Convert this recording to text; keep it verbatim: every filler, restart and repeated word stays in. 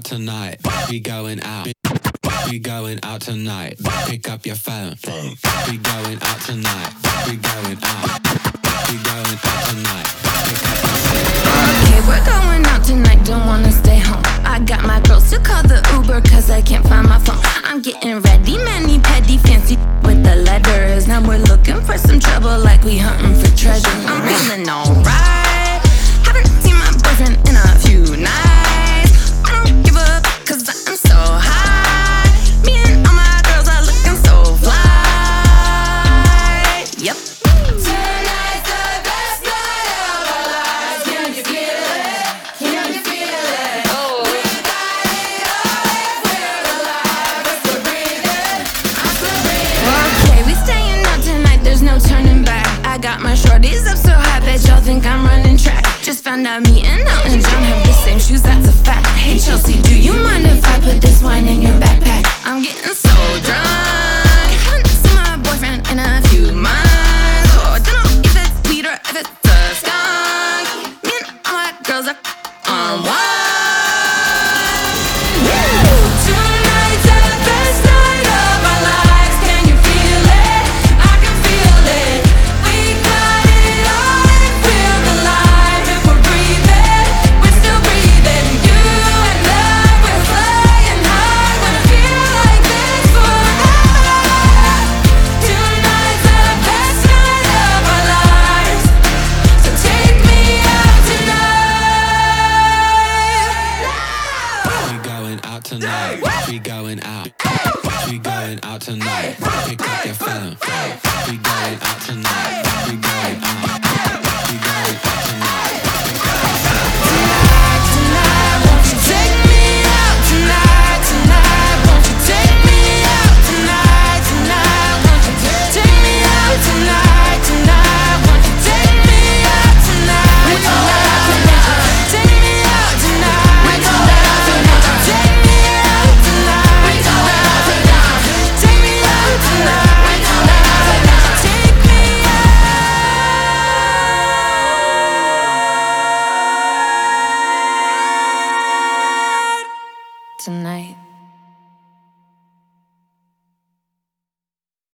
tonight. We going out. We going out tonight. Pick up your phone. We going out tonight. We going out. We going out tonight. Pick up your phone. Okay, we're going out tonight. Don't wanna stay home. I got my girls to call the Uber cause I can't find my phone. I'm getting ready, mani petty, fancy with the letters. Now we're looking for some trouble like we hunting for treasure. I'm feeling alright. Haven't seen my boyfriend in a few nights. I don't give up cause I'm so high. Me and all my girls are looking so fly. Yep. Tonight's the best night of our lives. Can you feel it? Can you feel it? Oh. We got it all if we're alive. We're still breathing. I'm still breathing. Okay, we staying out tonight, there's no turning back. I got my shorties up so high, bet y'all think I'm running track. Just found out me and Elton John have the same shoes, that's a fact. Hey Chelsea, do you mind if I put this wine in your backpack? I'm getting so drunk, haven't seen my boyfriend in a few months. Oh, I don't know if it's weed or if it's a skunk. Me and all my girls are on one. Tonight's the best night of our lives. Can you feel it? I can feel it. We got it all if we're alive. If we're breathing, we're still breathing. You and I, we're flying high. Wanna feel like this forever. Tonight's the best night of our lives. So take me out tonight. We going out tonight. We going out. We going out tonight. Pick up your phone. We going out tonight. We going out. We going out tonight. Pick up your phone. Tonight, won't you take me out tonight? Tonight, won't you take me out tonight? Tonight, won't you take me out tonight? Tonight, won't you take me out tonight? Tonight, take me out tonight. Tonight, take me out tonight. Take me out tonight. Take me out tonight.